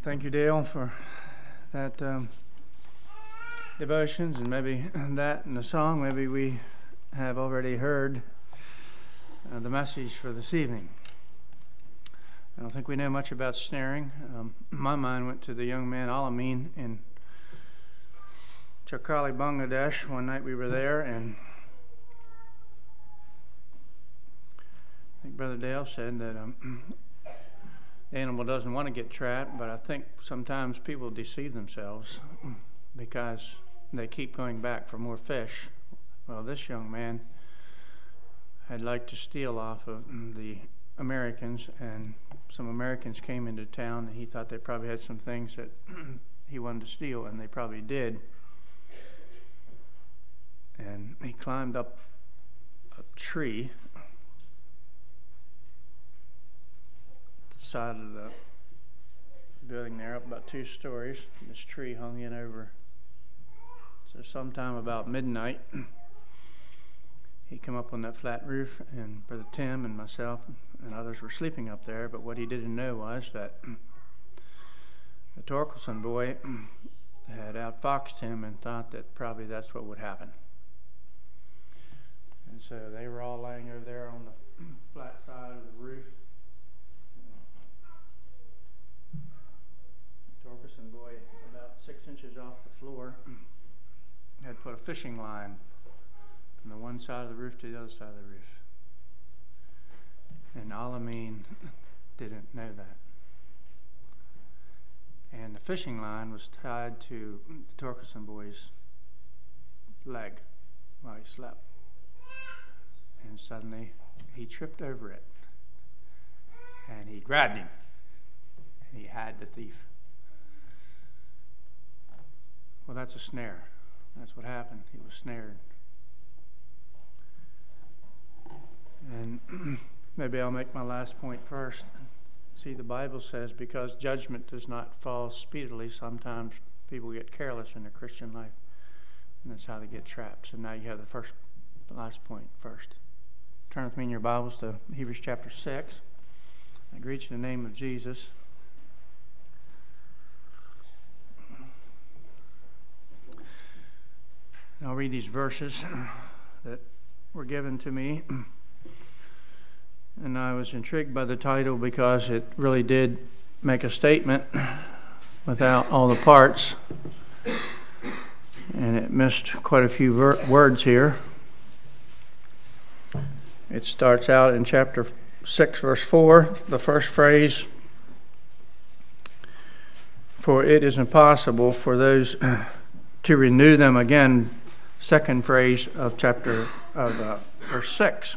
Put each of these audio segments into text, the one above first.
Thank you, Dale, for that devotions, and maybe that and the song. Maybe we have already heard the message for this evening. I don't think we know much about snaring. My mind went to the young man Al-Amin in Chakali, Bangladesh. One night we were there, and I think Brother Dale said that the animal doesn't want to get trapped, but I think sometimes people deceive themselves because they keep going back for more fish. Well, this young man had liked to steal off of the Americans, and some Americans came into town, and he thought they probably had some things that he wanted to steal, and they probably did. And he climbed up a tree, side of the building there, up about 2 stories. This tree hung in over. So sometime about midnight, he come up on that flat roof, and Brother Tim and myself and others were sleeping up there. But what he didn't know was that the Torkelson boy had outfoxed him and thought that probably that's what would happen. And so they were all laying over there on the flat side of the roof. Torkelson boy, about 6 inches off the floor, had put a fishing line from the one side of the roof to the other side of the roof. And Al-Amin didn't know that. And the fishing line was tied to the Torkelson boy's leg while he slept. And suddenly he tripped over it. And he grabbed him. And he had the thief. Well, that's a snare. That's what happened. He was snared. And maybe I'll make my last point first. See, the Bible says because judgment does not fall speedily, sometimes people get careless in their Christian life. And that's how they get trapped. So now you have the last point first. Turn with me in your Bibles to Hebrews chapter 6. I greet you in the name of Jesus. I'll read these verses that were given to me. And I was intrigued by the title because it really did make a statement without all the parts. And it missed quite a few words here. It starts out in chapter 6, verse 4, the first phrase, "For it is impossible for those to renew them again." Second phrase of verse 6.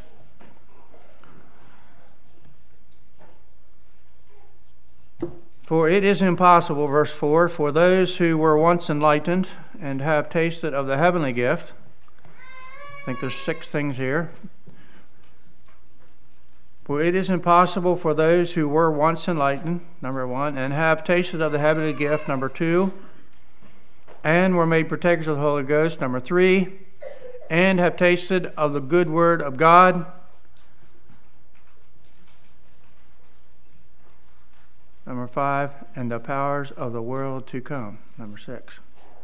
"For it is impossible," verse 4, "for those who were once enlightened and have tasted of the heavenly gift." I think there's 6 things here. "For it is impossible for those who were once enlightened," number 1, "and have tasted of the heavenly gift," number 2, "and were made partakers of the Holy Ghost," number 3, "and have tasted of the good word of God," number 5, "and the powers of the world to come," number 6.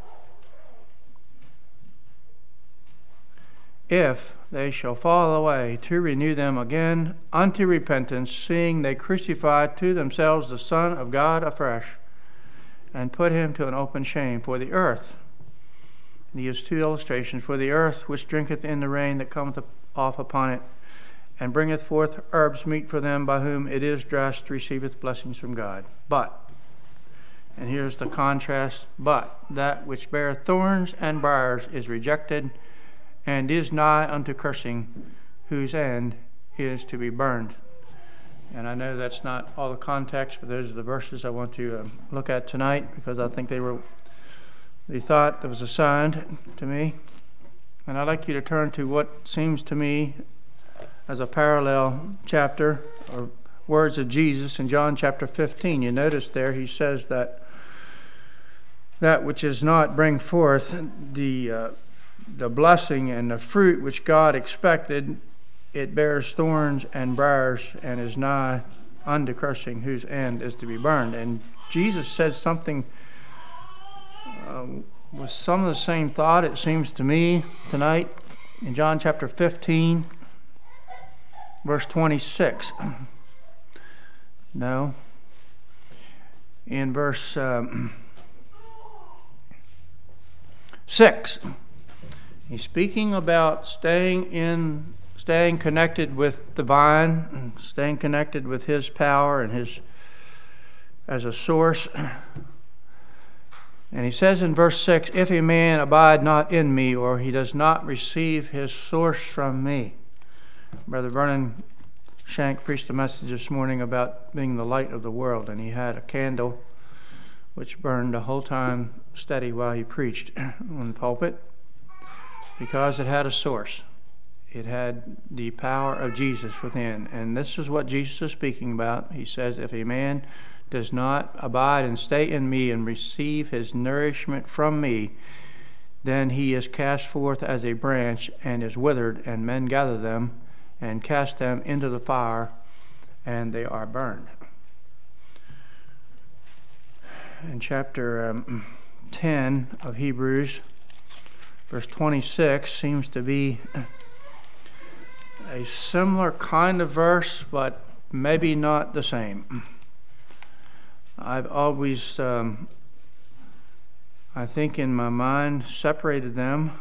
"If they shall fall away, to renew them again unto repentance, seeing they crucify to themselves the Son of God afresh, and put him to an open shame. For the earth," and he gives 2 illustrations, "for the earth which drinketh in the rain that cometh off upon it, and bringeth forth herbs meet for them by whom it is dressed, receiveth blessings from God. But," and here's the contrast, "but that which beareth thorns and briars is rejected, and is nigh unto cursing, whose end is to be burned." And I know that's not all the context, but those are the verses I want to look at tonight, because I think they were the thought that was assigned to me. And I'd like you to turn to what seems to me as a parallel chapter, or words of Jesus in John chapter 15. You notice there he says that which is not bring forth the blessing and the fruit which God expected, it bears thorns and briars and is nigh unto cursing, whose end is to be burned. And Jesus said something with some of the same thought, it seems to me, tonight, in John chapter 15, verse 26. No. In verse 6. He's speaking about staying connected with the vine, staying connected with his power and his as a source. And he says in verse 6, if a man abide not in me, or he does not receive his source from me. Brother Vernon Shank preached a message this morning about being the light of the world, and he had a candle which burned the whole time steady while he preached on the pulpit, because it had a source. It had the power of Jesus within. And this is what Jesus is speaking about. He says, if a man does not abide and stay in me and receive his nourishment from me, then he is cast forth as a branch and is withered, and men gather them and cast them into the fire, and they are burned. In chapter 10 of Hebrews, verse 26 seems to be a similar kind of verse, but maybe not the same. I've always, I think in my mind, separated them.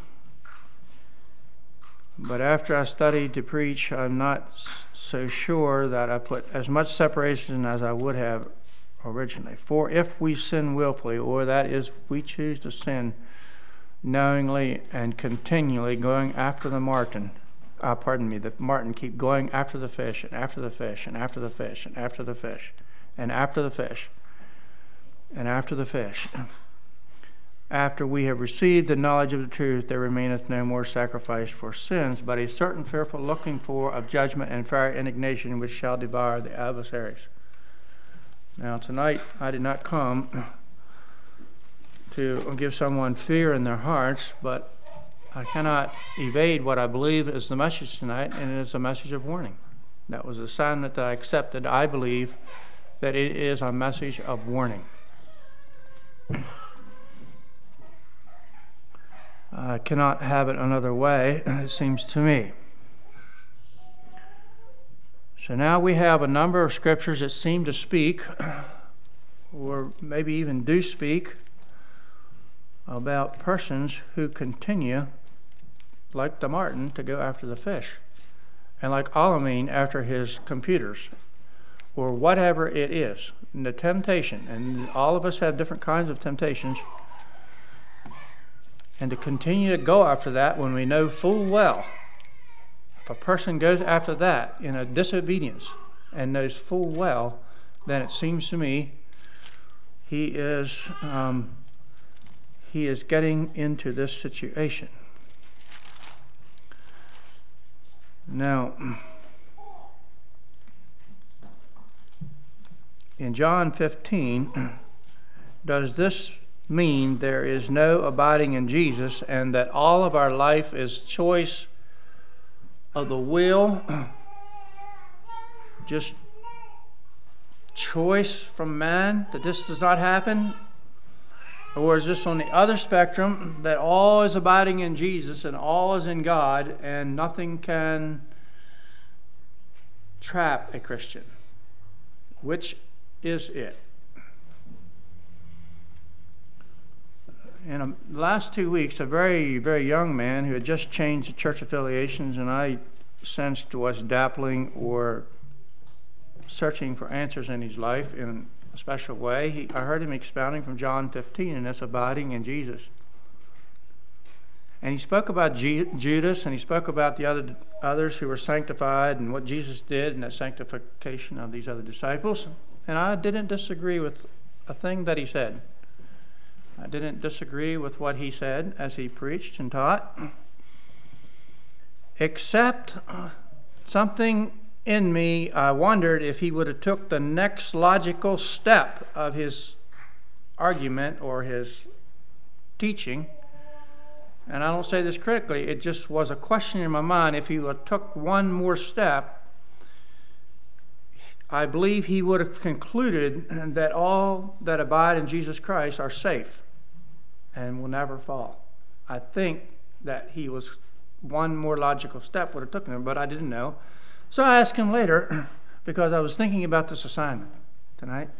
But after I studied to preach, I'm not so sure that I put as much separation as I would have originally. For if we sin willfully, or that is, if we choose to sin knowingly and continually, going after the marten, keep going after the fish, and after the fish, and after the fish, and after the fish, and after the fish, and after the fish. After we have received the knowledge of the truth, there remaineth no more sacrifice for sins, but a certain fearful looking for of judgment and fiery indignation, which shall devour the adversaries. Now tonight I did not come to give someone fear in their hearts, but I cannot evade what I believe is the message tonight, and it is a message of warning. That was the assignment that I accepted. I believe that it is a message of warning. I cannot have it another way, it seems to me. So now we have a number of scriptures that seem to speak, or maybe even do speak, about persons who continue, like the marten, to go after the fish, and like Alameen after his computers, or whatever it is. And the temptation, and all of us have different kinds of temptations, and to continue to go after that when we know full well, if a person goes after that in a disobedience and knows full well, then it seems to me he is getting into this situation. Now, in John 15, does this mean there is no abiding in Jesus, and that all of our life is choice of the will, just choice from man, that this does not happen? Or is this on the other spectrum, that all is abiding in Jesus and all is in God, and nothing can trap a Christian? Which is it? In the last 2 weeks, a very, very young man who had just changed church affiliations, and I sensed was dabbling or searching for answers in his life in a special way. I heard him expounding from John 15, and that's abiding in Jesus. And he spoke about Judas, and he spoke about the others who were sanctified and what Jesus did in that sanctification of these other disciples. And I didn't disagree with a thing that he said. I didn't disagree with what he said as he preached and taught, except something in me, I wondered if he would have took the next logical step of his argument or his teaching. And I don't say this critically, it just was a question in my mind. If he would have took one more step, I believe he would have concluded that all that abide in Jesus Christ are safe and will never fall. I think that he was one more logical step would have taken him, but I didn't know. So I asked him later because I was thinking about this assignment tonight.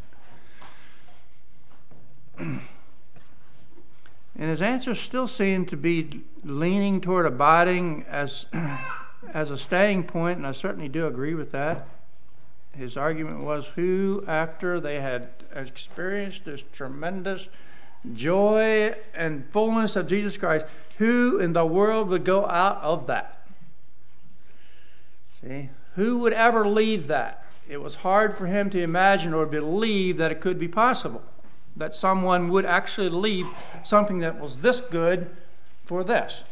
And his answers still seem to be leaning toward abiding as a staying point, and I certainly do agree with that. His argument was who, after they had experienced this tremendous joy and fullness of Jesus Christ, who in the world would go out of that? See? Who would ever leave that? It was hard for him to imagine or believe that it could be possible, that someone would actually leave something that was this good for this.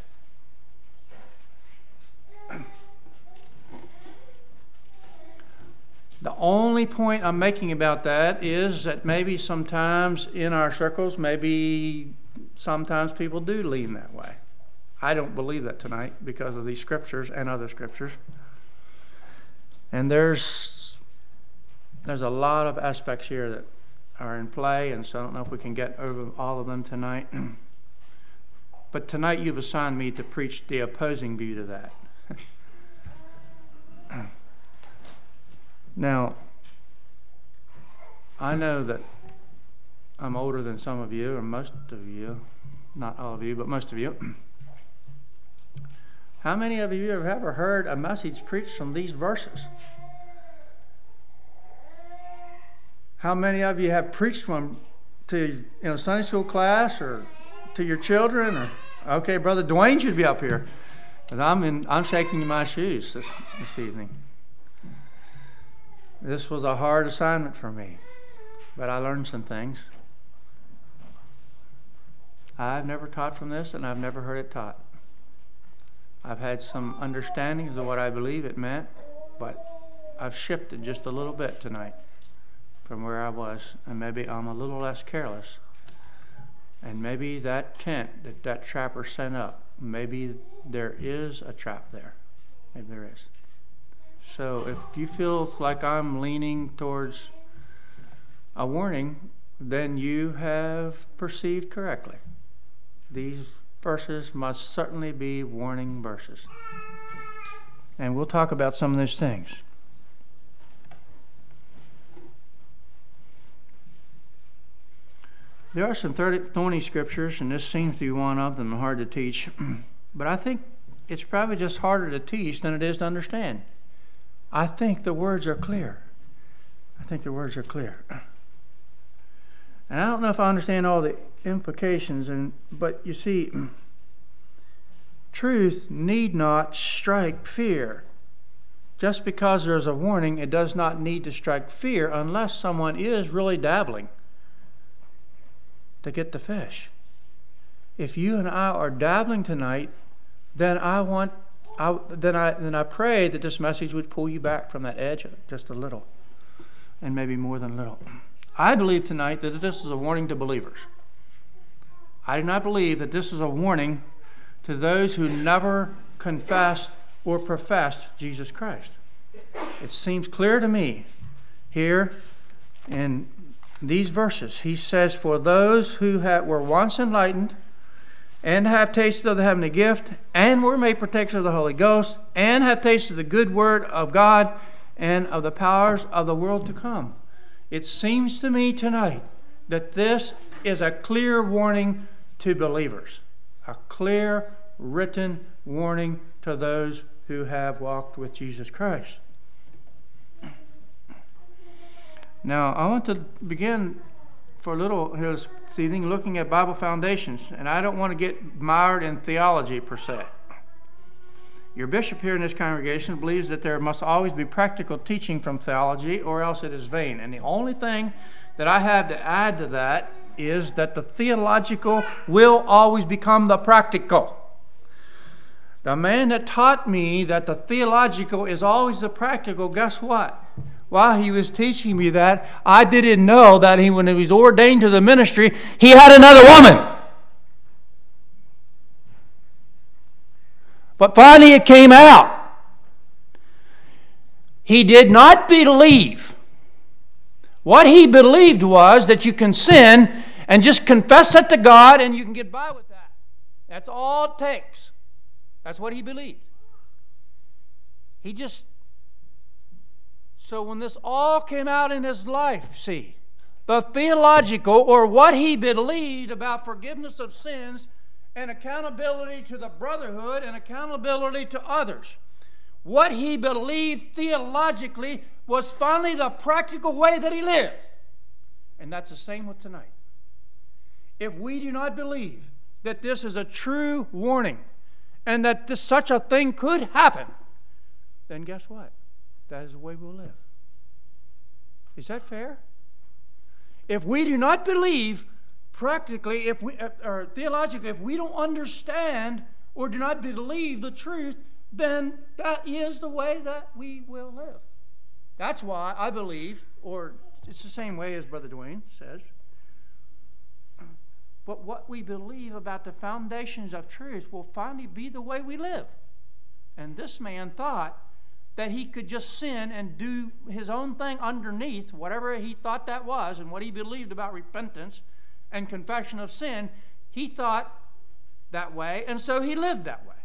The only point I'm making about that is that maybe sometimes in our circles, maybe sometimes people do lean that way. I don't believe that tonight because of these scriptures and other scriptures. And there's a lot of aspects here that are in play, and so I don't know if we can get over all of them tonight. But tonight you've assigned me to preach the opposing view to that. Now, I know that I'm older than some of you, or most of you, not all of you, but most of you. How many of you have ever heard a message preached from these verses? How many of you have preached from to Sunday school class or to your children? Or okay, Brother Dwayne should be up here, because I'm shaking my shoes this evening. This was a hard assignment for me, but I learned some things. I've never taught from this, and I've never heard it taught. I've had some understandings of what I believe it meant, but I've shifted just a little bit tonight from where I was, and maybe I'm a little less careless. And maybe that tent that trapper sent up, maybe there is a trap there. Maybe there is. So if you feel like I'm leaning towards a warning, then you have perceived correctly. These verses must certainly be warning verses. And we'll talk about some of those things. There are some thorny scriptures, and this seems to be one of them, hard to teach. But I think it's probably just harder to teach than it is to understand. I think the words are clear. And I don't know if I understand all the implications, but you see, truth need not strike fear. Just because there's a warning, it does not need to strike fear unless someone is really dabbling to get the fish. If you and I are dabbling tonight, then I pray that this message would pull you back from that edge just a little, and maybe more than a little. I believe tonight that this is a warning to believers. I do not believe that this is a warning to those who never confessed or professed Jesus Christ. It seems clear to me here in these verses. He says, for those who were once enlightened and have tasted of the heavenly gift and were made partakers of the Holy Ghost and have tasted the good word of God and of the powers of the world to come. It seems to me tonight that this is a clear warning to believers, a clear written warning to those who have walked with Jesus Christ. Now, I want to begin for a little here this evening looking at Bible foundations, and I don't want to get mired in theology per se. Your bishop here in this congregation believes that there must always be practical teaching from theology, or else it is vain. And the only thing that I have to add to that is that the theological will always become the practical. The man that taught me that the theological is always the practical, guess what? While he was teaching me that, I didn't know that when he was ordained to the ministry, he had another woman. But finally it came out. He did not believe What he believed was that you can sin and just confess it to God and you can get by with that. That's all it takes. That's what he believed. So when this all came out in his life, see, the theological, or what he believed about forgiveness of sins and accountability to the brotherhood and accountability to others, what he believed theologically was finally the practical way that he lived. And that's the same with tonight. If we do not believe that this is a true warning and that such a thing could happen, then guess what? That is the way we'll live. Is that fair? If we do not believe practically, or theologically, if we don't understand or do not believe the truth, then that is the way that we will live. That's why I believe, or it's the same way as Brother Dwayne says, but what we believe about the foundations of truth will finally be the way we live. And this man thought that he could just sin and do his own thing underneath, whatever he thought that was, and what he believed about repentance and confession of sin. He thought that way, and so he lived that way.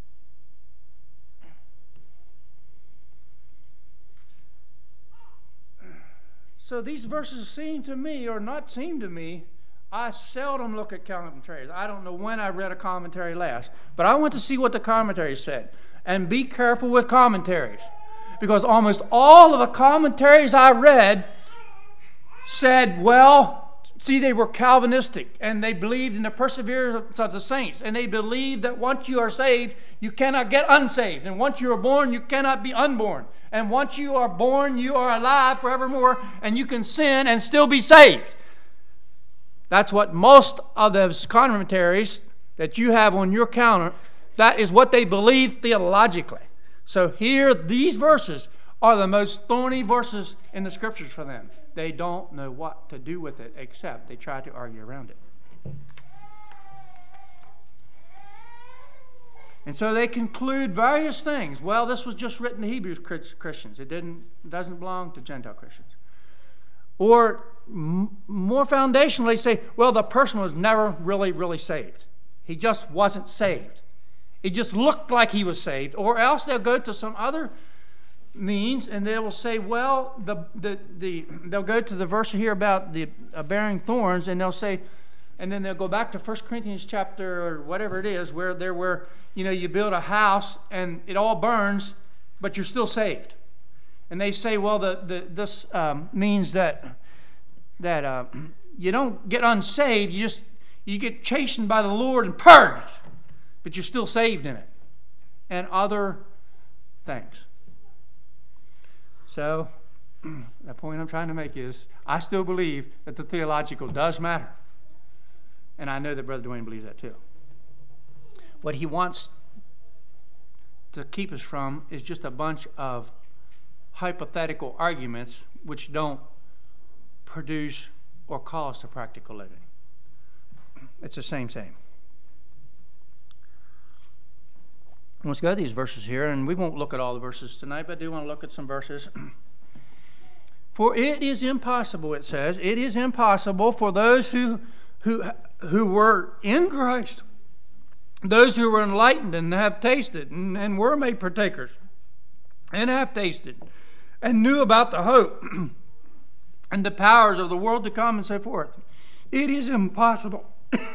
So these verses seem to me, or not seem to me, I seldom look at commentaries. I don't know when I read a commentary last, but I want to see what the commentary said. And be careful with commentaries, because almost all of the commentaries I read said, well, see, they were Calvinistic, and they believed in the perseverance of the saints, and they believed that once you are saved, you cannot get unsaved, and once you are born, you cannot be unborn, and once you are born, you are alive forevermore, and you can sin and still be saved. That's what most of those commentaries that you have on your counter, that is what they believe theologically. So here, these verses are the most thorny verses in the Scriptures for them. They don't know what to do with it, except they try to argue around it. And so they conclude various things. Well, this was just written to Hebrew Christians. It doesn't belong to Gentile Christians. Or more foundationally say, well, the person was never really saved. He just wasn't saved. It just looked like he was saved. Or else they'll go to some other means and they will say, well, they'll go to the verse here about the bearing thorns, and they'll say, and then they'll go back to 1 Corinthians chapter or whatever it is, where you build a house and it all burns, but you're still saved. And they say, well, this means that you don't get unsaved, you get chastened by the Lord and purged, but you're still saved in it, and other things. So the point I'm trying to make is, I still believe that the theological does matter, and I know that Brother Dwayne believes that too. What he wants to keep us from is just a bunch of hypothetical arguments which don't produce or cause to practical living. It's the same. Let's go to these verses here, and we won't look at all the verses tonight, but I do want to look at some verses. For it is impossible, it says, it is impossible for those who were in Christ, those who were enlightened and have tasted and were made partakers and have tasted and knew about the hope and the powers of the world to come and so forth. It is impossible.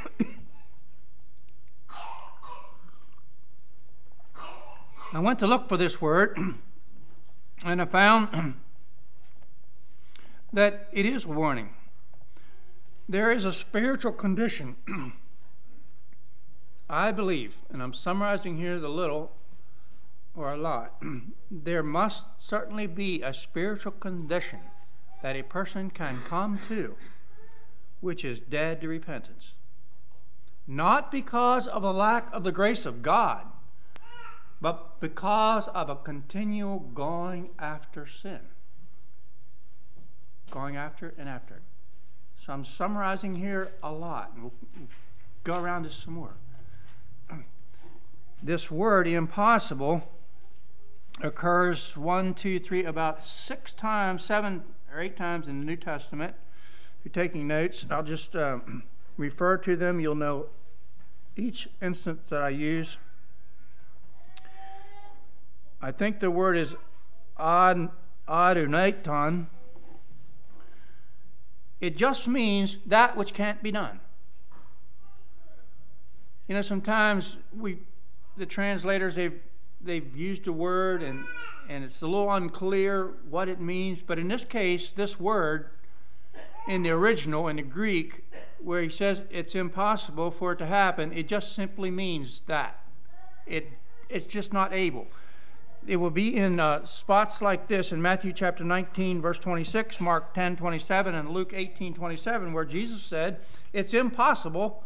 I went to look for this word, and I found that it is a warning. There is a spiritual condition, I believe, and I'm summarizing here the little or a lot. There must certainly be a spiritual condition that a person can come to, which is dead to repentance. Not because of the lack of the grace of God, but because of a continual going after sin. Going after and after it. So I'm summarizing here a lot, and we'll go around this some more. This word, impossible, occurs about 6 times, 7 There are 8 times in the New Testament. If you're taking notes, I'll just refer to them. You'll know each instance that I use. I think the word is adunaiton. It just means that which can't be done. You know, sometimes the translators, they've used a word and it's a little unclear what it means. But in this case, this word in the original, in the Greek, where he says it's impossible for it to happen, it just simply means that. It's just not able. It will be in spots like this in Matthew chapter 19, verse 26, Mark 10, 27, and Luke 18, 27, where Jesus said, it's impossible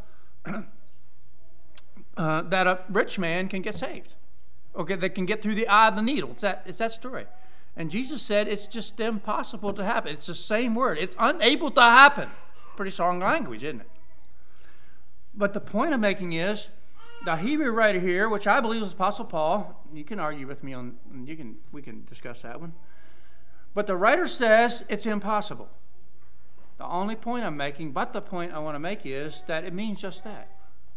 that a rich man can get saved. Okay, that can get through the eye of the needle. It's that story. And Jesus said it's just impossible to happen. It's the same word. It's unable to happen. Pretty strong language, isn't it? But the point I'm making is, the Hebrew writer here, which I believe is Apostle Paul, you can argue with me on, we can discuss that one. But the writer says it's impossible. The only point I'm making, but the point I want to make is that it means just that.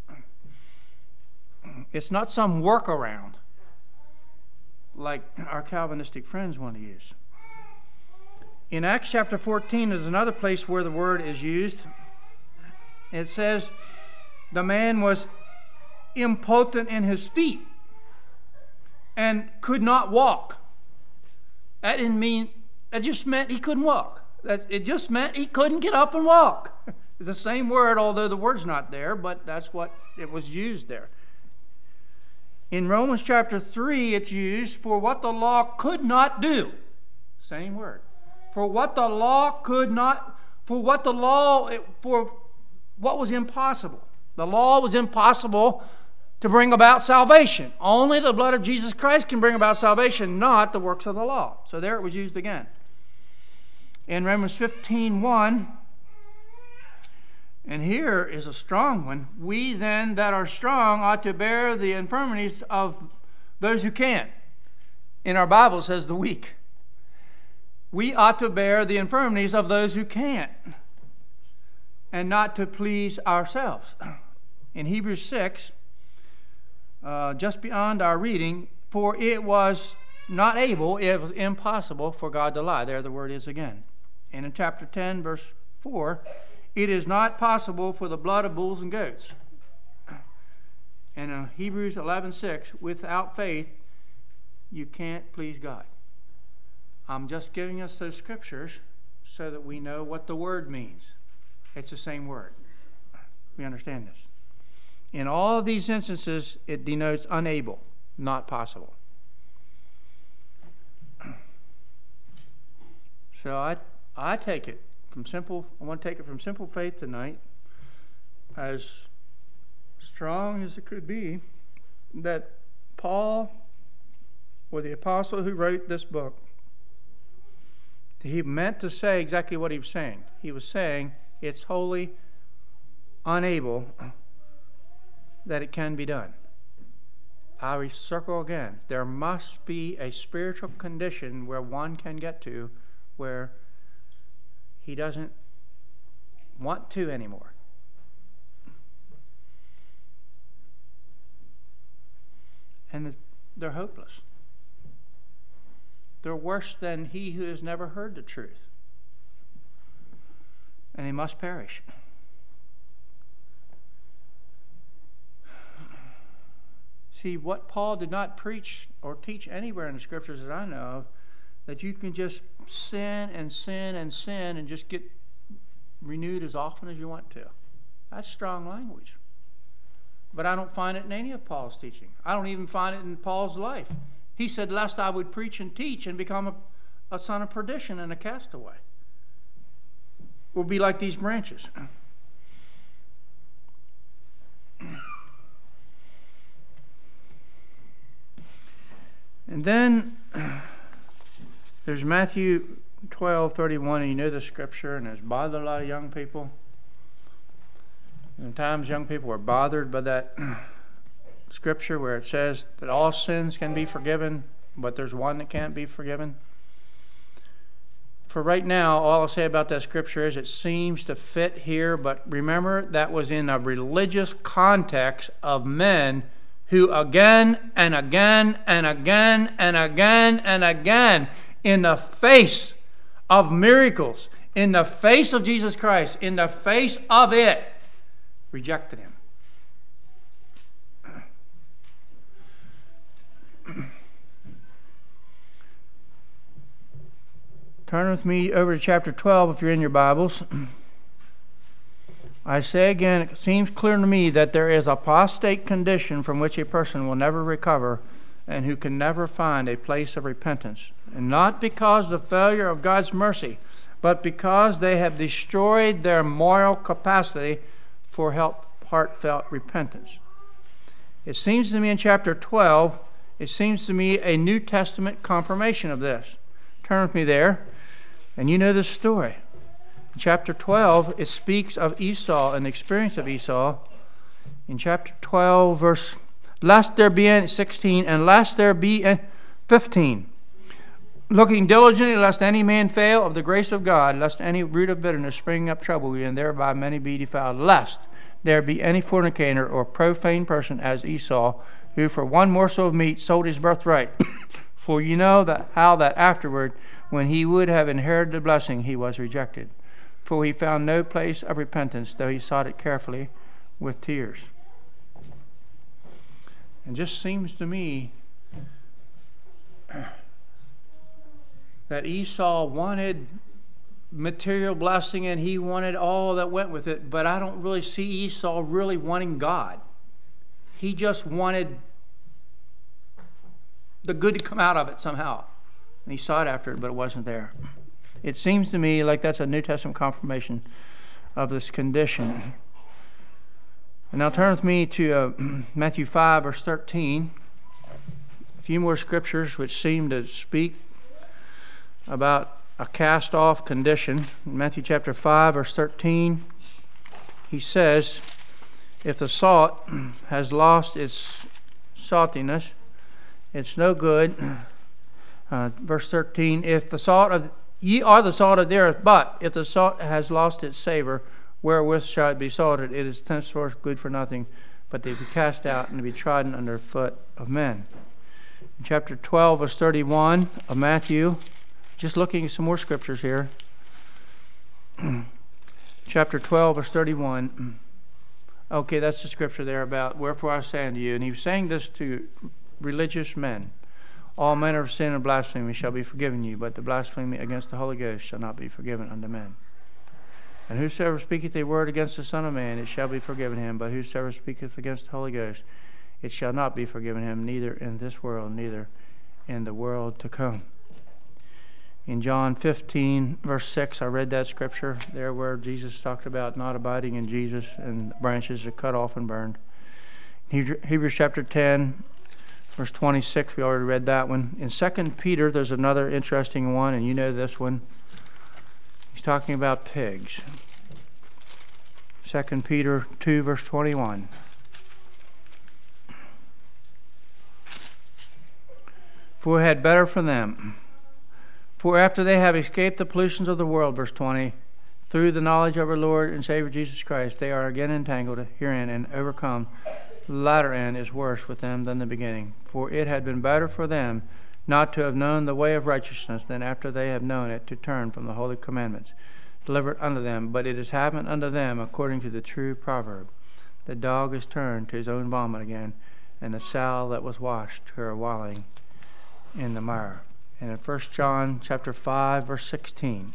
It's not some workaround like our Calvinistic friends want to use. In Acts chapter 14, there's another place where the word is used. It says the man was impotent in his feet and could not walk. That just meant he couldn't walk. It just meant he couldn't get up and walk. It's the same word, although the word's not there, but that's what it was used there. In Romans chapter 3, it's used for what the law could not do. Same word. For what was impossible. The law was impossible to bring about salvation. Only the blood of Jesus Christ can bring about salvation, not the works of the law. So there it was used again. In Romans 15:1, and here is a strong one. We then that are strong ought to bear the infirmities of those who can't. In our Bible it says the weak. We ought to bear the infirmities of those who can't, and not to please ourselves. In Hebrews 6, just beyond our reading, for it was not able, it was impossible for God to lie. There the word is again. And in chapter 10, verse 4, it is not possible for the blood of bulls and goats. And in Hebrews 11:6, without faith, you can't please God. I'm just giving us those scriptures so that we know what the word means. It's the same word. We understand this. In all of these instances, it denotes unable, not possible. So I take it from simple. I want to take it from simple faith tonight, as strong as it could be, that Paul, or the apostle who wrote this book, he meant to say exactly what he was saying. He was saying it's wholly unable that it can be done. I circle again. There must be a spiritual condition where one can get to where he doesn't want to anymore. And they're hopeless. They're worse than he who has never heard the truth. And he must perish. See, what Paul did not preach or teach anywhere in the scriptures that I know of, that you can just sin and sin and sin and just get renewed as often as you want to. That's strong language. But I don't find it in any of Paul's teaching. I don't even find it in Paul's life. He said, lest I would preach and teach and become a son of perdition and a castaway. We'll be like these branches. And then there's Matthew 12:31, and you know the scripture, and it's bothered a lot of young people. Sometimes young people are bothered by that scripture where it says that all sins can be forgiven, but there's one that can't be forgiven. For right now, all I'll say about that scripture is it seems to fit here, but remember that was in a religious context of men who again and again and again and again and again, in the face of miracles, in the face of Jesus Christ, in the face of it, rejected him. Turn with me over to chapter 12 if you're in your Bibles. I say again, it seems clear to me that there is a apostate condition from which a person will never recover and who can never find a place of repentance. And not because of the failure of God's mercy, but because they have destroyed their moral capacity for heartfelt repentance. It seems to me in chapter 12, it seems to me a New Testament confirmation of this. Turn with me there. And you know the story. In chapter 12, it speaks of Esau and the experience of Esau. In chapter 12, verse, lest there be in 16, and lest there be in 15. Looking diligently, lest any man fail of the grace of God, lest any root of bitterness spring up trouble you, and thereby many be defiled, lest there be any fornicator or profane person as Esau, who for one morsel of meat sold his birthright. For you know that how that afterward, when he would have inherited the blessing, he was rejected. For he found no place of repentance, though he sought it carefully with tears. It just seems to me that Esau wanted material blessing and he wanted all that went with it, but I don't really see Esau really wanting God. He just wanted the good to come out of it somehow. And he sought after it, but it wasn't there. It seems to me like that's a New Testament confirmation of this condition. And now turn with me to Matthew 5, verse 13. A few more scriptures which seem to speak about a cast-off condition. In Matthew chapter 5, verse 13, he says, if the salt has lost its saltiness, it's no good. Verse 13, if the salt of ye are the salt of the earth, but if the salt has lost its savor, wherewith shall it be salted? It is thenceforth good for nothing, but to be cast out and to be trodden under foot of men. In chapter 12, verse 31 of Matthew, just looking at some more scriptures here. Chapter 12, verse 31. Okay, that's the scripture there about, wherefore I say unto you. And he was saying this to religious men. All manner of sin and blasphemy shall be forgiven you, but the blasphemy against the Holy Ghost shall not be forgiven unto men. And whosoever speaketh a word against the Son of Man, it shall be forgiven him. But whosoever speaketh against the Holy Ghost, it shall not be forgiven him, neither in this world, neither in the world to come. In John 15, verse 6, I read that scripture there where Jesus talked about not abiding in Jesus and branches are cut off and burned. Hebrews chapter 10, verse 26, we already read that one. In 2 Peter, there's another interesting one, and you know this one. He's talking about pigs. 2 Peter 2, verse 21. For it had better for them. For after they have escaped the pollutions of the world, verse 20, through the knowledge of our Lord and Savior Jesus Christ, they are again entangled herein and overcome. The latter end is worse with them than the beginning. For it had been better for them not to have known the way of righteousness than after they have known it to turn from the holy commandments delivered unto them. But it has happened unto them according to the true proverb. The dog is turned to his own vomit again, and the sow that was washed to her wallowing in the mire. And in 1 John chapter 5, verse 16,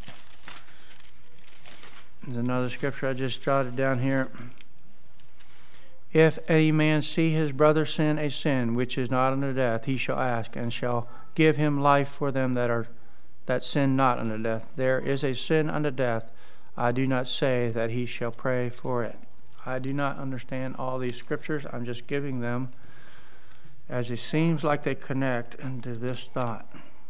there's another scripture I just jotted down here. If any man see his brother sin a sin which is not unto death, he shall ask, and shall give him life for them that sin not unto death. There is a sin unto death. I do not say that he shall pray for it. I do not understand all these scriptures. I'm just giving them as it seems like they connect into this thought.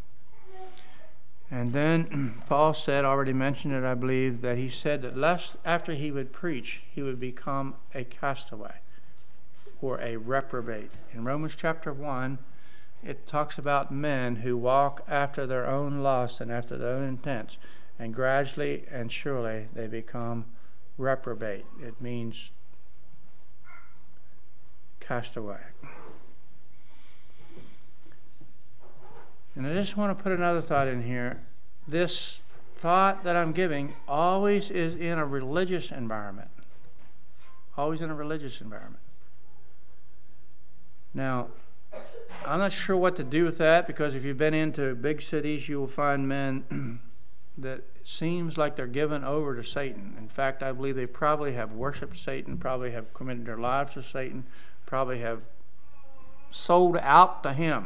And then Paul said, already mentioned it, I believe, that he said that lest after he would preach, he would become a castaway or a reprobate. In Romans chapter 1, it talks about men who walk after their own lusts and after their own intents, and gradually and surely they become reprobate. It means cast away. And I just want to put another thought in here. This thought that I'm giving always is in a religious environment. Always in a religious environment. Now, I'm not sure what to do with that, because if you've been into big cities, you will find men that seems like they're given over to Satan. In fact, I believe they probably have worshipped Satan, probably have committed their lives to Satan, probably have sold out to him.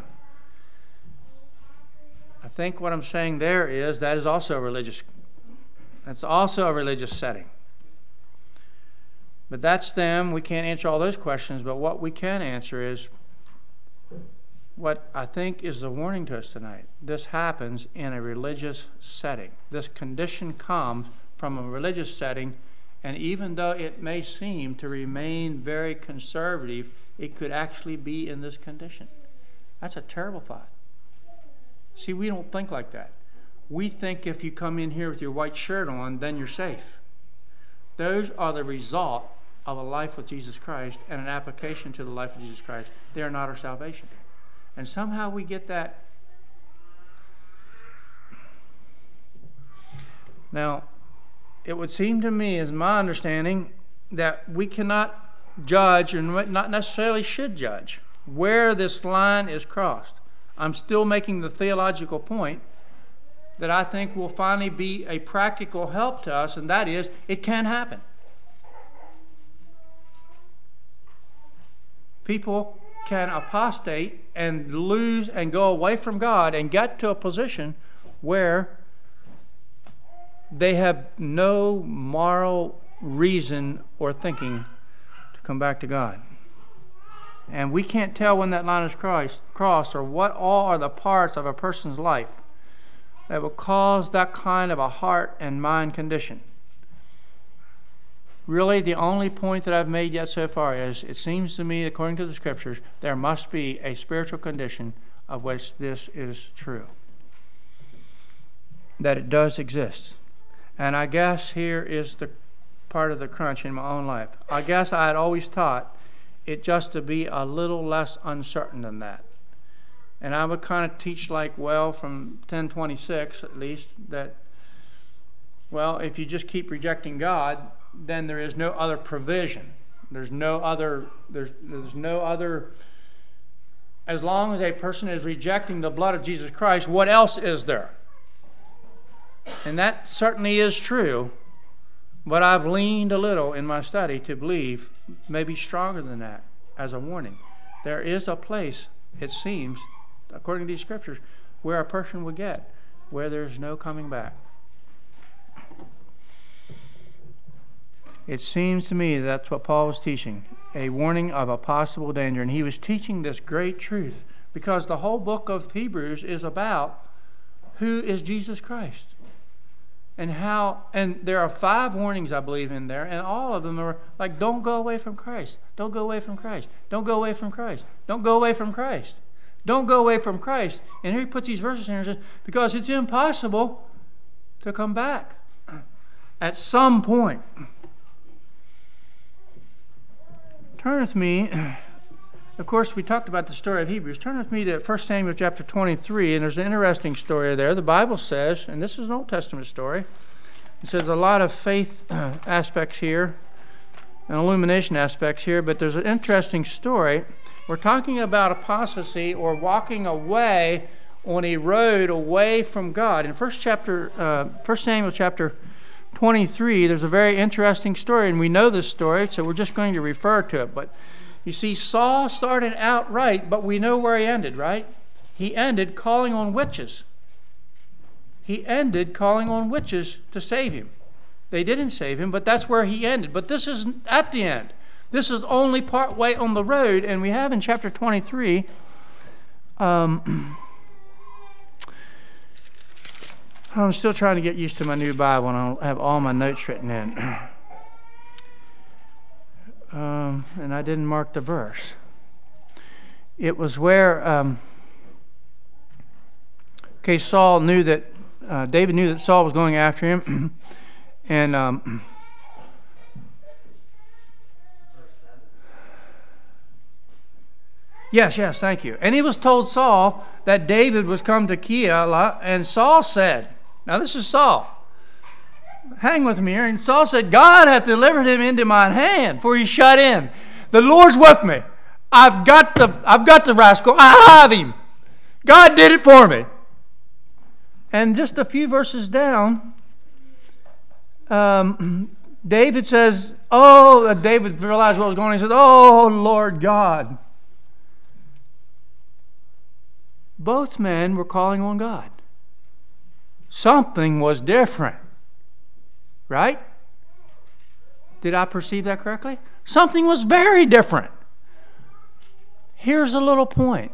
I think what I'm saying there is that is also a religious. That's also a religious setting. But that's them. We can't answer all those questions. But what we can answer is what I think is the warning to us tonight. This happens in a religious setting. This condition comes from a religious setting, and even though it may seem to remain very conservative, it could actually be in this condition. That's a terrible thought. See, we don't think like that. We think if you come in here with your white shirt on, then you're safe. Those are the result of a life with Jesus Christ and an application to the life of Jesus Christ. They are not our salvation. And somehow we get that. Now, it would seem to me, as my understanding, that we cannot judge, and not necessarily should judge, where this line is crossed. I'm still making the theological point that I think will finally be a practical help to us, and that is, it can happen. People can apostate and lose and go away from God and get to a position where they have no moral reason or thinking to come back to God. And we can't tell when that line is crossed or what all are the parts of a person's life that will cause that kind of a heart and mind condition. Really, the only point that I've made yet so far is, it seems to me, according to the Scriptures, there must be a spiritual condition of which this is true. That it does exist. And I guess here is the part of the crunch in my own life. I guess I had always taught it just to be a little less uncertain than that. And I would kind of teach like, well, from 1026 at least, that, well, if you just keep rejecting God, then there is no other provision. There's no other, as long as a person is rejecting the blood of Jesus Christ, what else is there? And that certainly is true, but I've leaned a little in my study to believe maybe stronger than that as a warning. There is a place, it seems, according to these Scriptures, where a person would get, where there's no coming back. It seems to me that's what Paul was teaching, a warning of a possible danger. And he was teaching this great truth because the whole book of Hebrews is about who is Jesus Christ. And how, and there are 5 warnings, I believe, in there, and all of them are like, don't go away from Christ. Don't go away from Christ. Don't go away from Christ. Don't go away from Christ. Don't go away from Christ. And here he puts these verses in and says, because it's impossible to come back at some point. Turn with me, of course, we talked about the story of Hebrews. Turn with me to 1 Samuel chapter 23, and there's an interesting story there. The Bible says, and this is an Old Testament story, it says a lot of faith aspects here and illumination aspects here, but there's an interesting story. We're talking about apostasy or walking away on a road away from God. In 1 Samuel chapter 23, there's a very interesting story, and we know this story, so we're just going to refer to it. But you see, Saul started out right, but we know where he ended, right? He ended calling on witches. He ended calling on witches to save him. They didn't save him, but that's where he ended. But this is at the end. This is only part way on the road, and we have in chapter 23, I'm still trying to get used to my new Bible, and I'll have all my notes written in. And I didn't mark the verse. It was where Okay, David knew that Saul was going after him. And yes, thank you. And he was told Saul that David was come to Keilah, and Saul said, now this is Saul. Hang with me here. And Saul said, God hath delivered him into mine hand, for he's shut in. The Lord's with me. I've got the rascal. I have him. God did it for me. And just a few verses down, David says, David realized what was going on. He said, oh, Lord God. Both men were calling on God. Something was different. Right? Did I perceive that correctly? Something was very different. Here's a little point.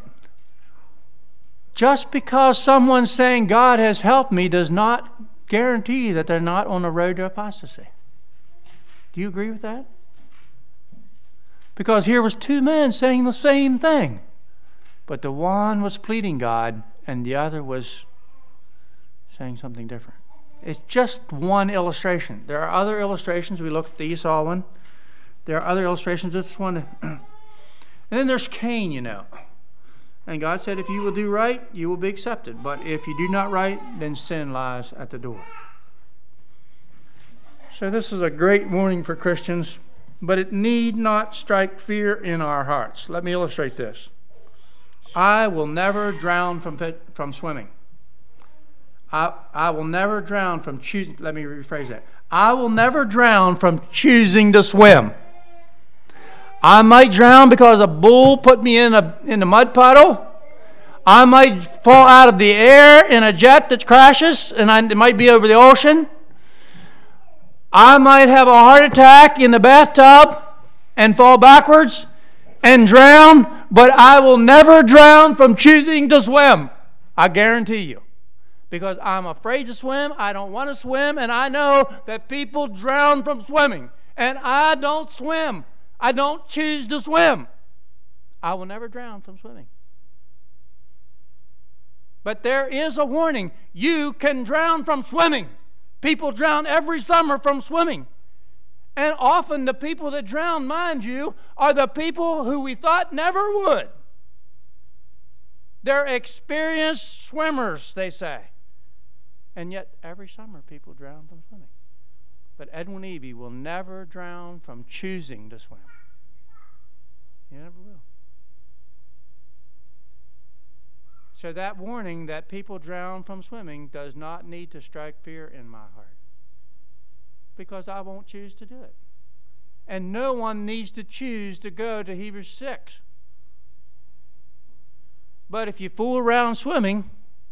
Just because someone's saying God has helped me does not guarantee that they're not on the road to apostasy. Do you agree with that? Because here was two men saying the same thing. But the one was pleading God and the other was saying something different. It's just one illustration. There are other illustrations. We looked at the Esau one. There are other illustrations. This one. And then there's Cain, And God said, if you will do right, you will be accepted. But if you do not right, then sin lies at the door. So this is a great warning for Christians, but it need not strike fear in our hearts. Let me illustrate this. I will never drown from swimming. I will never drown from choosing. Let me rephrase that. I will never drown from choosing to swim. I might drown because a bull put me in a mud puddle. I might fall out of the air in a jet that crashes, and it might be over the ocean. I might have a heart attack in the bathtub and fall backwards and drown, but I will never drown from choosing to swim. I guarantee you. Because I'm afraid to swim, I don't want to swim, and I know that people drown from swimming. And I don't swim. I don't choose to swim. I will never drown from swimming. But there is a warning. You can drown from swimming. People drown every summer from swimming. And often the people that drown, mind you, are the people who we thought never would. They're experienced swimmers, they say. And yet, every summer, people drown from swimming. But Edwin Eby will never drown from choosing to swim. He never will. So that warning that people drown from swimming does not need to strike fear in my heart. Because I won't choose to do it. And no one needs to choose to go to Hebrews 6. But if you fool around swimming,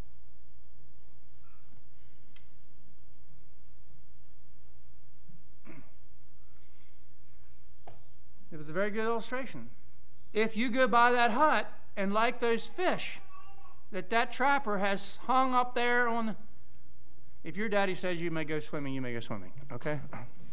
it was a very good illustration. If you go by that hut and like those fish that trapper has hung up there on, if your daddy says you may go swimming, you may go swimming, okay?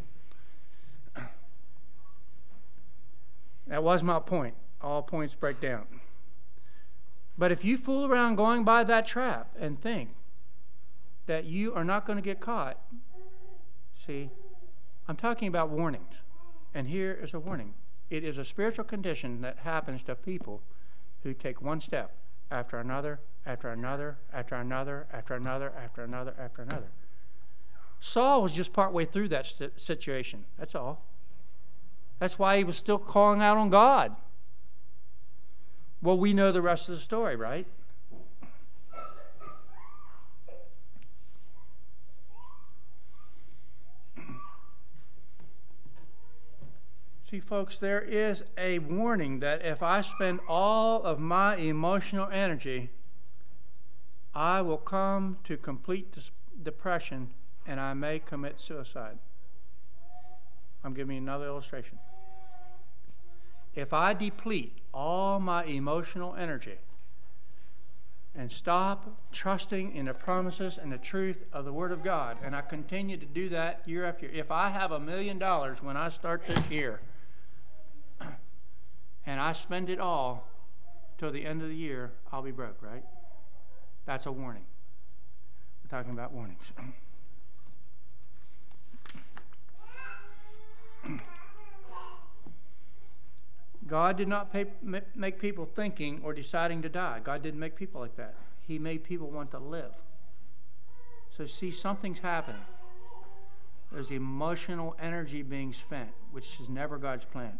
That was my point. All points break down. But if you fool around going by that trap and think that you are not going to get caught, see, I'm talking about warnings. And here is a warning. It is a spiritual condition that happens to people who take one step after another, after another, after another, after another, after another, after another. Saul was just partway through that situation. That's all. That's why he was still calling out on God. Well, we know the rest of the story, right? See, folks, there is a warning that if I spend all of my emotional energy, I will come to complete depression and I may commit suicide. I'm giving you another illustration. If I deplete all my emotional energy and stop trusting in the promises and the truth of the Word of God, and I continue to do that year after year, if I have $1 million when I start this year, and I spend it all till the end of the year, I'll be broke, right? That's a warning. We're talking about warnings. God did not make people thinking or deciding to die. God didn't make people like that. He made people want to live. So see, something's happening. There's emotional energy being spent, which is never God's plan.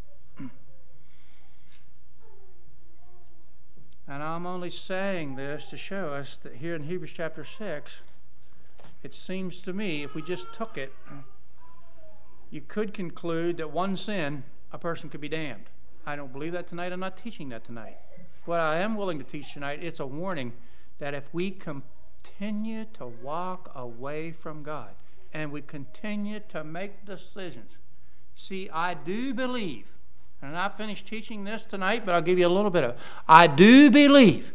And I'm only saying this to show us that here in Hebrews chapter 6, it seems to me, if we just took it, you could conclude that one sin, a person could be damned. I don't believe that tonight. I'm not teaching that tonight. What I am willing to teach tonight, it's a warning that if we continue to walk away from God and we continue to make decisions. See, I do believe, and I'm not finished teaching this tonight, but I'll give you a little bit of it. I do believe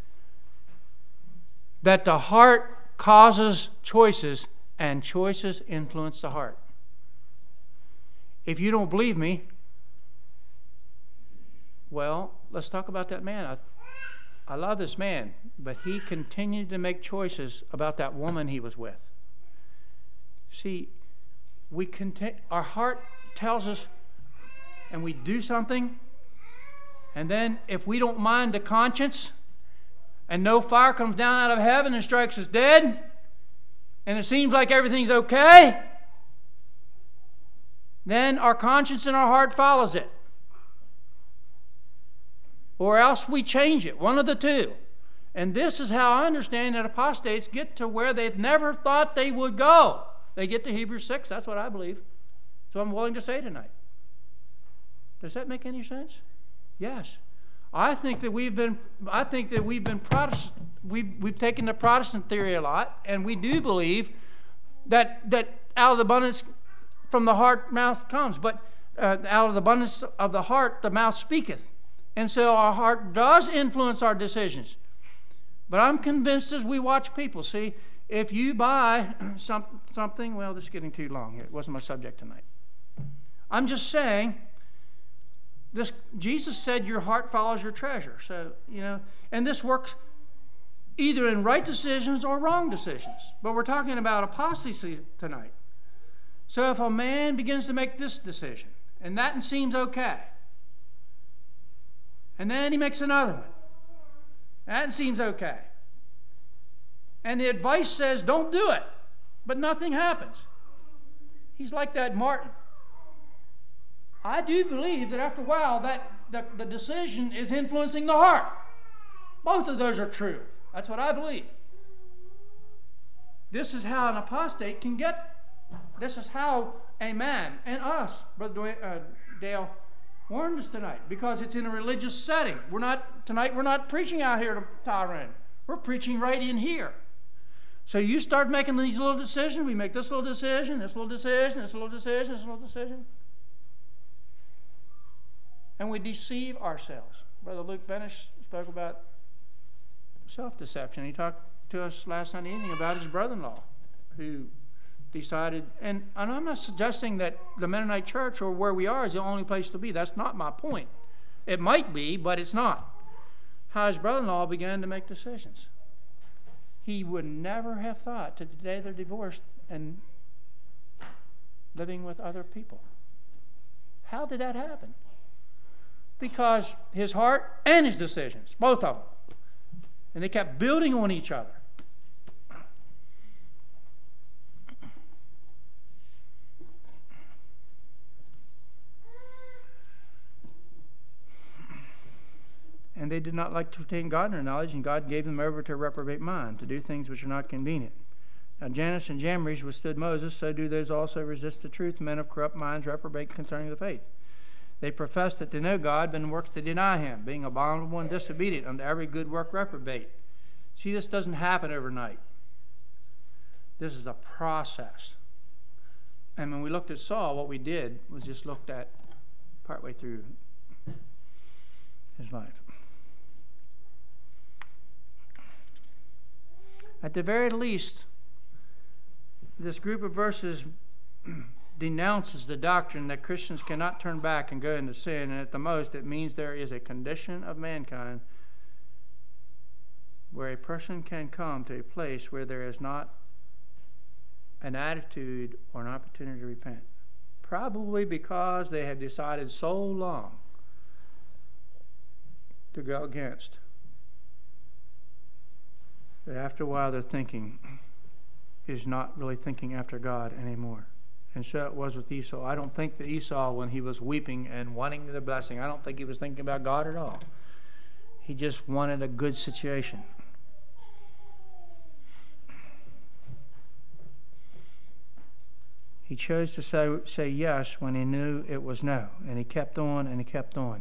that the heart causes choices and choices influence the heart. If you don't believe me, well, let's talk about that man. I love this man, but he continued to make choices about that woman he was with. See, our heart tells us, and we do something, and then if we don't mind the conscience, and no fire comes down out of heaven and strikes us dead, and it seems like everything's okay, then our conscience and our heart follows it. Or else we change it, one of the two. And this is how I understand that apostates get to where they've never thought they would go. They get to Hebrews 6, that's what I believe. So I'm willing to say tonight. Does that make any sense? Yes. I think that we've been Protestant. We've taken the Protestant theory a lot, and we do believe that out of the abundance from the heart, mouth comes. But out of the abundance of the heart, the mouth speaketh. And so our heart does influence our decisions. But I'm convinced as we watch people, see, if you buy something, well, this is getting too long here. It wasn't my subject tonight. I'm just saying, Jesus said your heart follows your treasure. So, and this works either in right decisions or wrong decisions. But we're talking about apostasy tonight. So if a man begins to make this decision, and that seems okay, and then he makes another one, that seems okay, and the advice says don't do it, but nothing happens. He's like that Martin. I do believe that after a while that the decision is influencing the heart. Both of those are true. That's what I believe. This is how an apostate can get. This is how a man, and us, Brother Dale, warned us tonight, because it's in a religious setting. We're not preaching out here to Tyrone. We're preaching right in here. So you start making these little decisions. We make this little decision, this little decision, this little decision, this little decision. And we deceive ourselves. Brother Luke Benish spoke about self-deception. He talked to us last Sunday evening about his brother-in-law who decided, and I'm not suggesting that the Mennonite church or where we are is the only place to be. That's not my point. It might be, but it's not. How his brother-in-law began to make decisions. He would never have thought to the day they're divorced and living with other people. How did that happen? Because his heart and his decisions, both of them. And they kept building on each other. And they did not like to retain God in their knowledge, and God gave them over to a reprobate mind, to do things which are not convenient. Now Jannes and Jambres withstood Moses, so do those also resist the truth, men of corrupt minds, reprobate concerning the faith. They profess that they know God, but in works they deny him, being abominable and disobedient unto every good work reprobate. See, this doesn't happen overnight. This is a process. And when we looked at Saul, what we did was just looked at partway through his life. At the very least, this group of verses denounces the doctrine that Christians cannot turn back and go into sin, and at the most it means there is a condition of mankind where a person can come to a place where there is not an attitude or an opportunity to repent. Probably because they have decided so long to go against that after a while their thinking is not really thinking after God anymore. And so it was with Esau. I don't think that Esau, when he was weeping and wanting the blessing, I don't think he was thinking about God at all. He just wanted a good situation. He chose to say yes when he knew it was no. And he kept on and he kept on.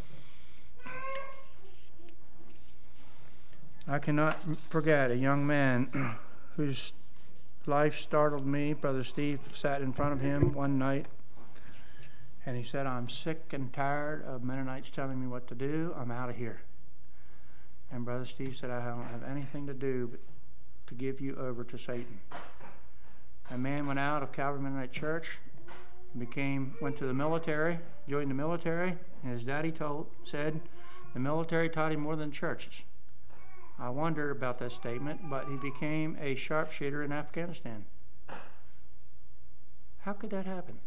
I cannot forget a young man whose life startled me. Brother Steve sat in front of him one night and he said, "I'm sick and tired of Mennonites telling me what to do. I'm out of here." And Brother Steve said, "I don't have anything to do but to give you over to Satan." A man went out of Calvary Mennonite Church, went to the military, joined the military, and his daddy said, the military taught him more than churches. I wonder about that statement, but he became a sharpshooter in Afghanistan. How could that happen?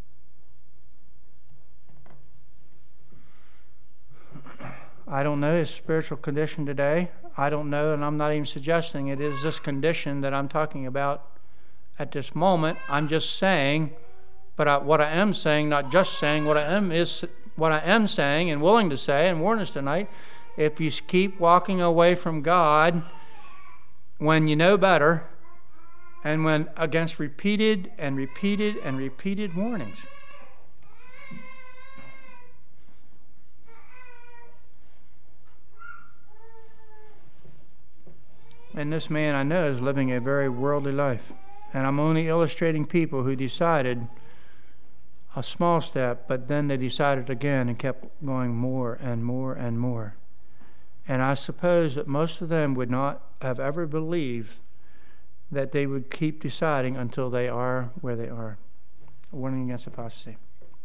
I don't know his spiritual condition today. I don't know, and I'm not even suggesting it is this condition that I'm talking about at this moment. I'm just saying, but what I am saying, not just saying, what I am saying and willing to say and warn us tonight, if you keep walking away from God when you know better and when against repeated and repeated and repeated warnings. And this man I know is living a very worldly life. And I'm only illustrating people who decided a small step, but then they decided again and kept going more and more and more. And I suppose that most of them would not have ever believed that they would keep deciding until they are where they are. A warning against apostasy.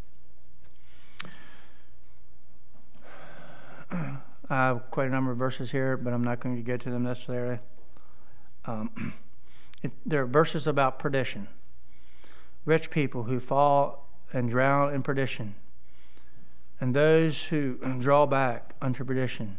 I have quite a number of verses here, but I'm not going to get to them necessarily. There are verses about perdition. Rich people who fall and drown in perdition, and those who draw back unto perdition,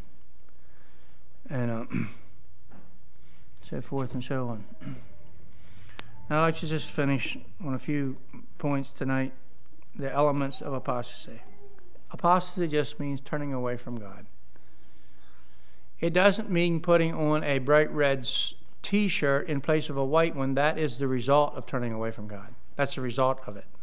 and so forth and so on. Now I'd like to just finish on a few points tonight. The elements of apostasy. Apostasy just means turning away from God. It doesn't mean putting on a bright red T-shirt in place of a white one. That is the result of turning away from God. That's the result of it.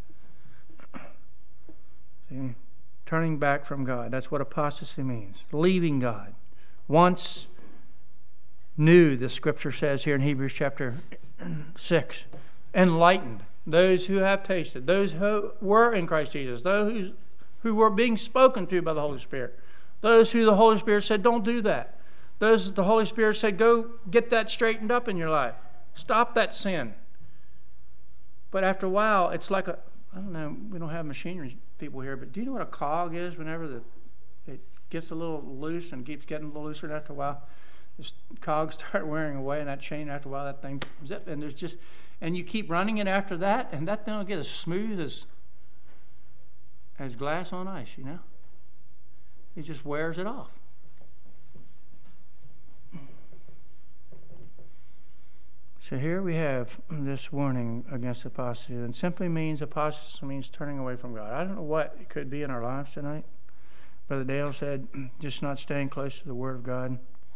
See? Turning back from God. That's what apostasy means. Leaving God. Once knew, the scripture says here in Hebrews chapter 6, enlightened. Those who have tasted. Those who were in Christ Jesus. Those who were being spoken to by the Holy Spirit. Those who the Holy Spirit said, don't do that. Those that the Holy Spirit said, go get that straightened up in your life. Stop that sin. But after a while, it's like I don't know, we don't have machinery people here, but do you know what a cog is whenever it gets a little loose and keeps getting a little looser, and after a while, the cogs start wearing away, and that chain, after a while, that thing, zip, and and you keep running it after that, and that thing will get as smooth as glass on ice, you know? It just wears it off. So here we have this warning against apostasy. And simply means apostasy means turning away from God. I don't know what it could be in our lives tonight. Brother Dale said, just not staying close to the Word of God.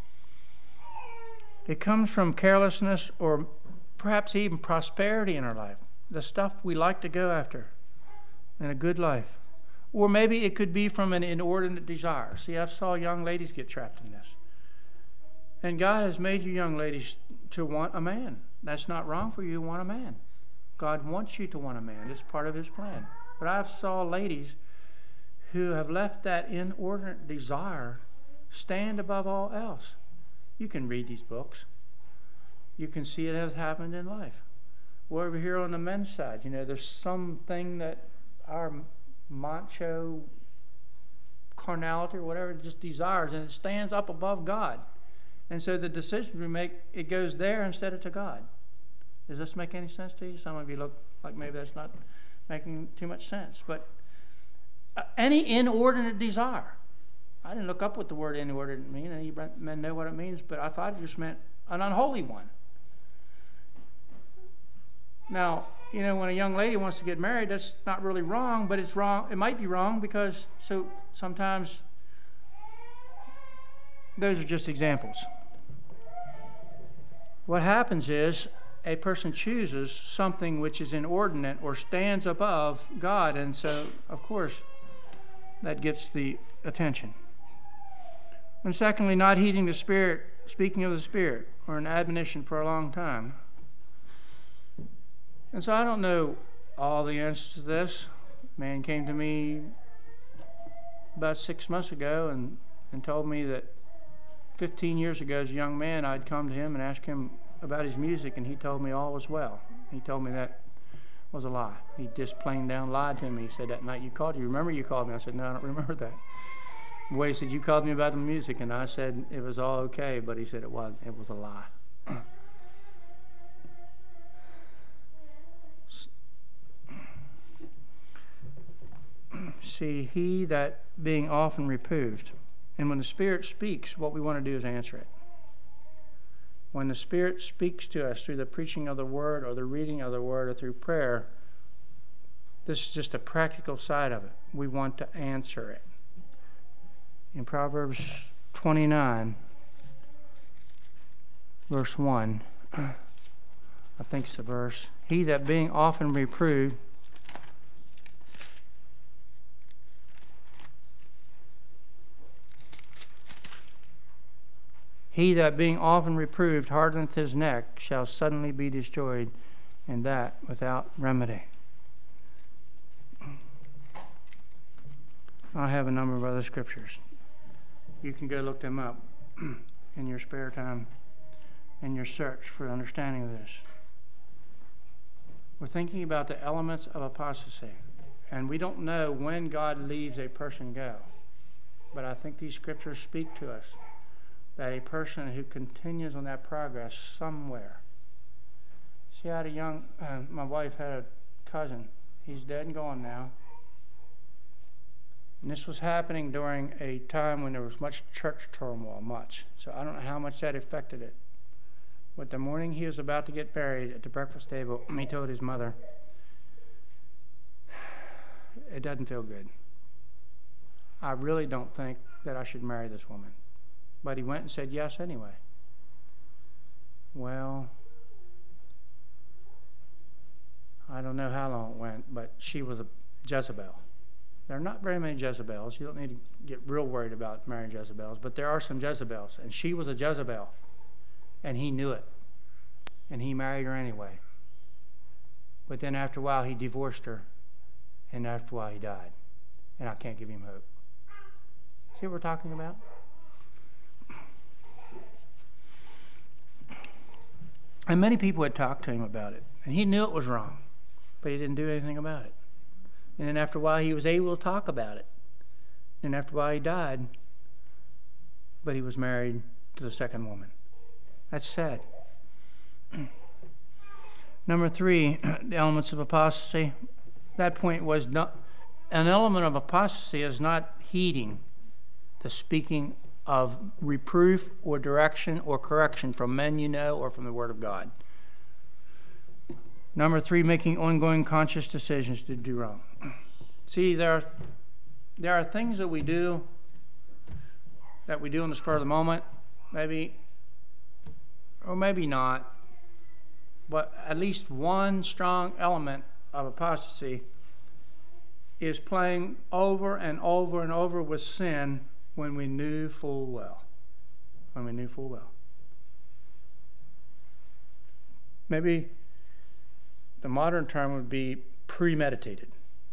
It comes from carelessness or perhaps even prosperity in our life. The stuff we like to go after in a good life. Or maybe it could be from an inordinate desire. See, I saw young ladies get trapped in this. And God has made you young ladies to want a man. That's not wrong for you to want a man. God wants you to want a man. It's part of His plan. But I saw ladies who have let that inordinate desire stand above all else. You can read these books. You can see it has happened in life. We're over here on the men's side. You know, there's something that our macho carnality or whatever just desires, and it stands up above God. And so the decisions we make, it goes there instead of to God. Does this make any sense to you? Some of you look like maybe that's not making too much sense. But any inordinate desire. I didn't look up what the word inordinate means. Any men know what it means, but I thought it just meant an unholy one. Now, you know, when a young lady wants to get married, that's not really wrong, but it's wrong. It might be wrong because sometimes those are just examples. What happens is a person chooses something which is inordinate or stands above God, and so, of course, that gets the attention. And secondly, not heeding the Spirit, speaking of the Spirit, or an admonition for a long time. And so I don't know all the answers to this. A man came to me about 6 months ago and told me that 15 years ago as a young man I'd come to him and ask him about his music, and he told me all was well. He told me that was a lie. He just plain down lied to me. He said, that night you called, you remember you called me? I said, no, I don't remember that. The way he said, you called me about the music, and I said it was all okay, but he said it wasn't. It was a lie. See, he that being often reproved. And when the Spirit speaks, what we want to do is answer it. When the Spirit speaks to us through the preaching of the Word or the reading of the Word or through prayer, this is just a practical side of it. We want to answer it. In Proverbs 29, verse 1, I think it's the verse, he that being often reproved, he that being often reproved hardeneth his neck shall suddenly be destroyed, and that without remedy. I have a number of other scriptures. You can go look them up in your spare time, in your search for understanding of this. We're thinking about the elements of apostasy, and we don't know when God leaves a person go. But I think these scriptures speak to us that a person who continues on that progress somewhere. See, I had my wife had a cousin. He's dead and gone now. And this was happening during a time when there was much church turmoil, So I don't know how much that affected it. But the morning he was about to get buried at the breakfast table, he told his mother, it doesn't feel good. I really don't think that I should marry this woman. But he went and said yes anyway. Well, I don't know how long it went, but she was a Jezebel. There are not very many Jezebels. You don't need to get real worried about marrying Jezebels, but there are some Jezebels, and she was a Jezebel, and he knew it, and he married her anyway. But then after a while, he divorced her, and after a while, he died, and I can't give him hope. See what we're talking about? And many people had talked to him about it, and he knew it was wrong, but he didn't do anything about it. And then after a while, he was able to talk about it. And after a while, he died, but he was married to the second woman. That's sad. Number 3, the elements of apostasy. That point was not an element of apostasy is not heeding the speaking of reproof or direction or correction from men you know or from the Word of God. Number 3, making ongoing conscious decisions to do wrong. See, there are things that we do in the spur of the moment, maybe, or maybe not, but at least one strong element of apostasy is playing over and over and over with sin when we knew full well. Maybe the modern term would be premeditated.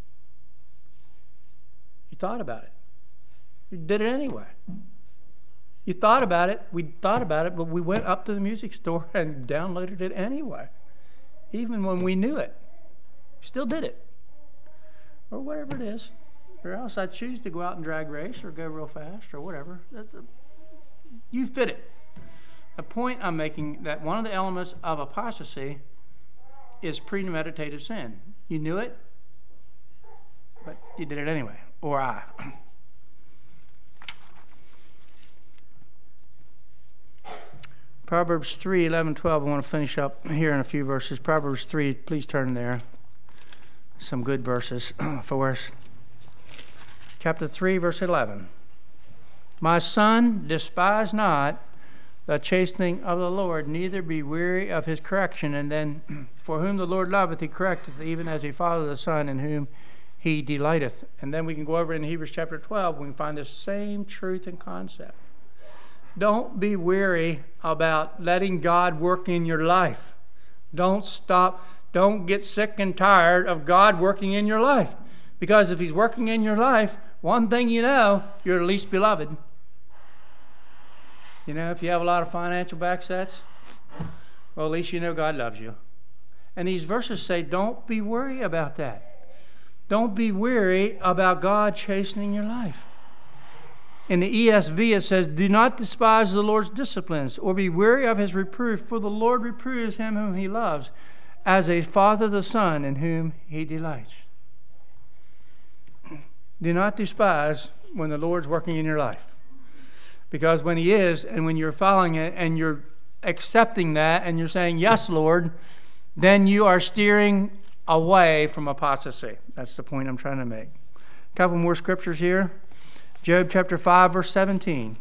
You thought about it. You did it anyway. You thought about it. We thought about it, but we went up to the music store and downloaded it anyway. Even when we knew it. Still did it. Or whatever it is. Or else I choose to go out and drag race or go real fast or whatever. You fit it. The point I'm making, that one of the elements of apostasy is premeditated sin. You knew it, but you did it anyway, or I. Proverbs 3, 11, 12. I want to finish up here in a few verses. Proverbs 3, please turn there. Some good verses for us. Chapter 3, verse 11. My son, despise not the chastening of the Lord, neither be weary of his correction. And then, for whom the Lord loveth, he correcteth, even as a father the son, in whom he delighteth. And then we can go over in Hebrews chapter 12, we can find the same truth and concept. Don't be weary about letting God work in your life. Don't stop. Don't get sick and tired of God working in your life. Because if he's working in your life, one thing you know, you're the least beloved. You know, if you have a lot of financial backsets, well, at least you know God loves you. And these verses say, don't be worried about that. Don't be weary about God chastening your life. In the ESV, it says, do not despise the Lord's disciplines, or be weary of his reproof, for the Lord reproves him whom he loves, as a father the son in whom he delights. Do not despise when the Lord's working in your life. Because when he is, and when you're following it, and you're accepting that, and you're saying, yes, Lord, then you are steering away from apostasy. That's the point I'm trying to make. A couple more scriptures here. Job chapter 5, verse 17.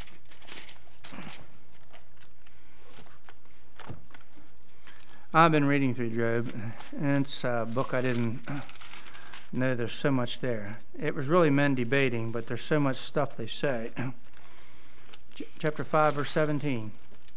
I've been reading through Job, and it's a book I didn't know there's so much there. It was really men debating, but there's so much stuff they say. Chapter 5, verse 17.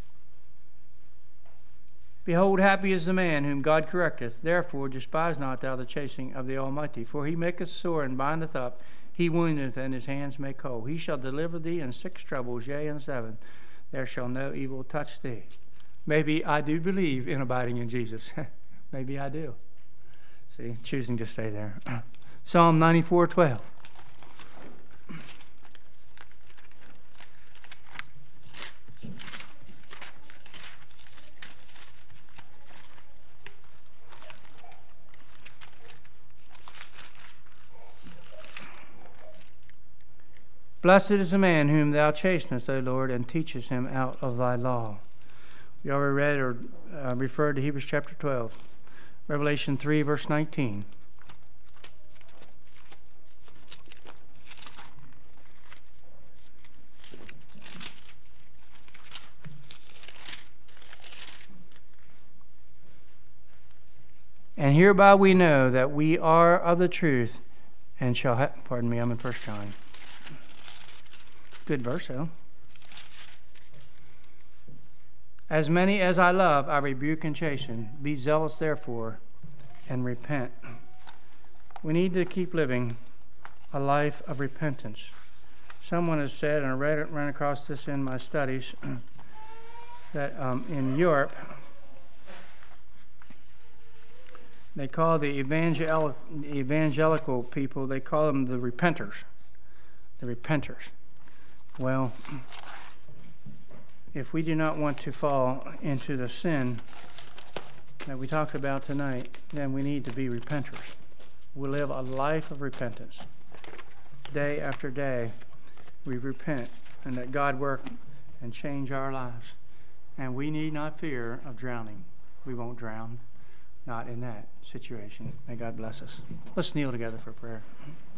Behold, happy is the man whom God correcteth. Therefore despise not thou the chastening of the Almighty. For he maketh sore and bindeth up. He woundeth, and his hands make whole. He shall deliver thee in 6 troubles, yea, in 7. There shall no evil touch thee. Maybe I do believe in abiding in Jesus. Maybe I do. See, choosing to stay there. Psalm 94:12. Blessed is the man whom thou chastenest, O Lord, and teachest him out of thy law. We already read or referred to Hebrews chapter 12. Revelation 3, verse 19. And hereby we know that we are of the truth, and shall have... Pardon me, I'm in 1 John. Good verse, though. As many as I love, I rebuke and chasten. Be zealous, therefore, and repent. We need to keep living a life of repentance. Someone has said, and I ran across this in my studies, that in Europe, they call the evangelical people, they call them the repenters. The repenters. Well, if we do not want to fall into the sin that we talked about tonight, then we need to be repenters. We live a life of repentance. Day after day, we repent and let God work and change our lives. And we need not fear of drowning. We won't drown, not in that situation. May God bless us. Let's kneel together for prayer.